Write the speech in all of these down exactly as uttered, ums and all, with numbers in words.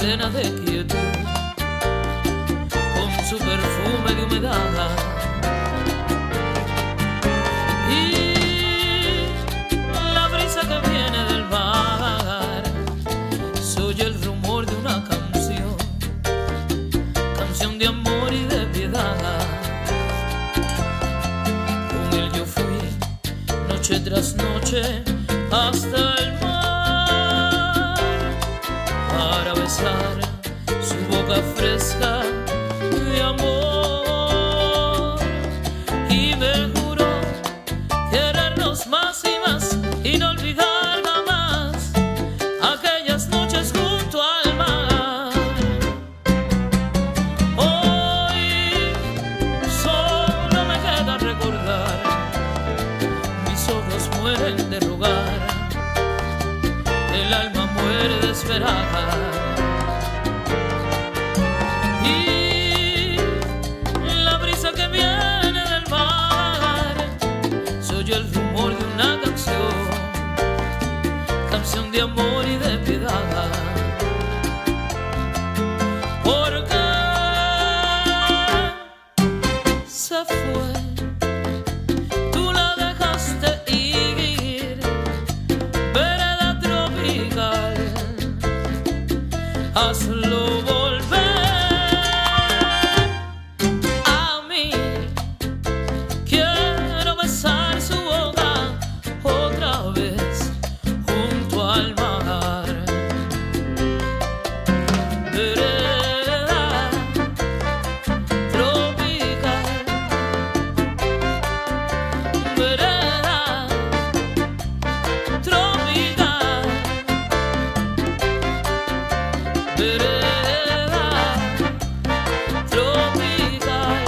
llena de quietud, con su perfume de humedad. Y la brisa que viene del mar, se oye el rumor de una canción, canción de amor y de piedad. Con él yo fui noche tras noche hasta el mar, para besar su boca fresca de amor. Y me juró querernos más y más y no olvidar jamás aquellas noches junto al mar. Hoy solo me queda recordar, mis ojos mueren de rogar, el alma muere de esperar. Y la brisa que viene del mar, se oye el rumor de una canción, canción de amor y de piedad. Porque se fue, tú la dejaste ir, vereda tropical, hazlo volver a mí. Quiero besar su boca otra vez junto al mar. Vereda tropical, vereda tropical, vereda tropical,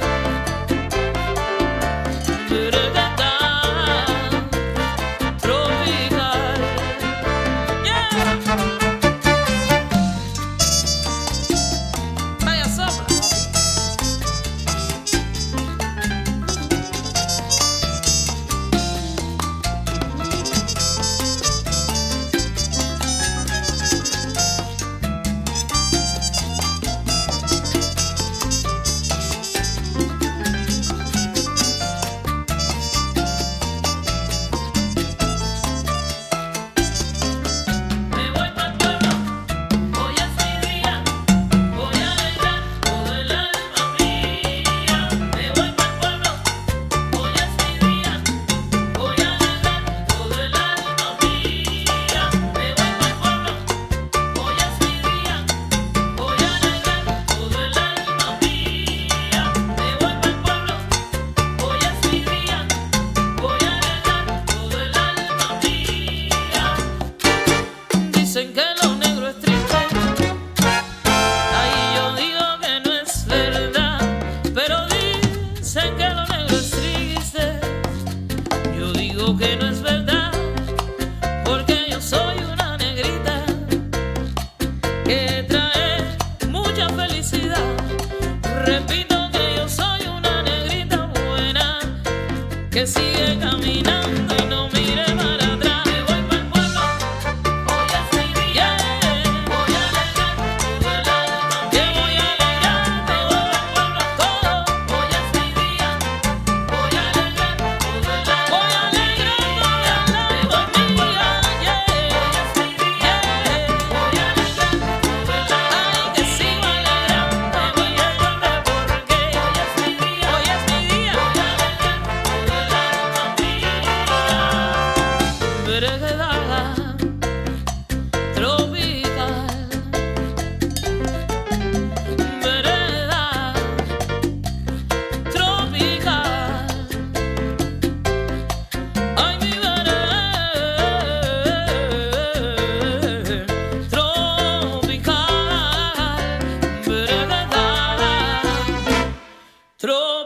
vereda tropical. Yeah. Vaya sopla. Me voy pa'l pueblo, hoy es mi día, voy a alegrar todo el alma mía. Me voy pa'l pueblo, hoy es mi día, voy a alegrar todo el alma mía. Me voy pa'l pueblo, hoy es mi día, voy a alegrar todo el alma mía. Me voy pa'l pueblo, hoy es mi día, voy a alegrar todo el alma mía. Dicen que lo negro es triste, ahí yo digo que no es verdad. Pero dicen que lo negro es triste, yo digo que no es verdad, porque yo soy una negrita que trae mucha felicidad. Repito que yo soy una negrita buena, que sigue caminando y no mire para atrás. Me voy pa'l pueblo, hoy es mi día, voy a alegrar todo el alma mía. Que voy a alegrar, me voy pa'l pueblo todo. Hoy es mi día, voy a alegrar todo el alma. Voy a alegrar todo el alma mía. Hoy es mi día, voy a alegrar todo el alma. Ay, que sigo alegrando, voy a volver porque hoy es mi día, hoy es mi día, voy a alegrar todo el alma mía. Vereda tropical, vereda tropical, ay mi vereda tropical, vereda tropical.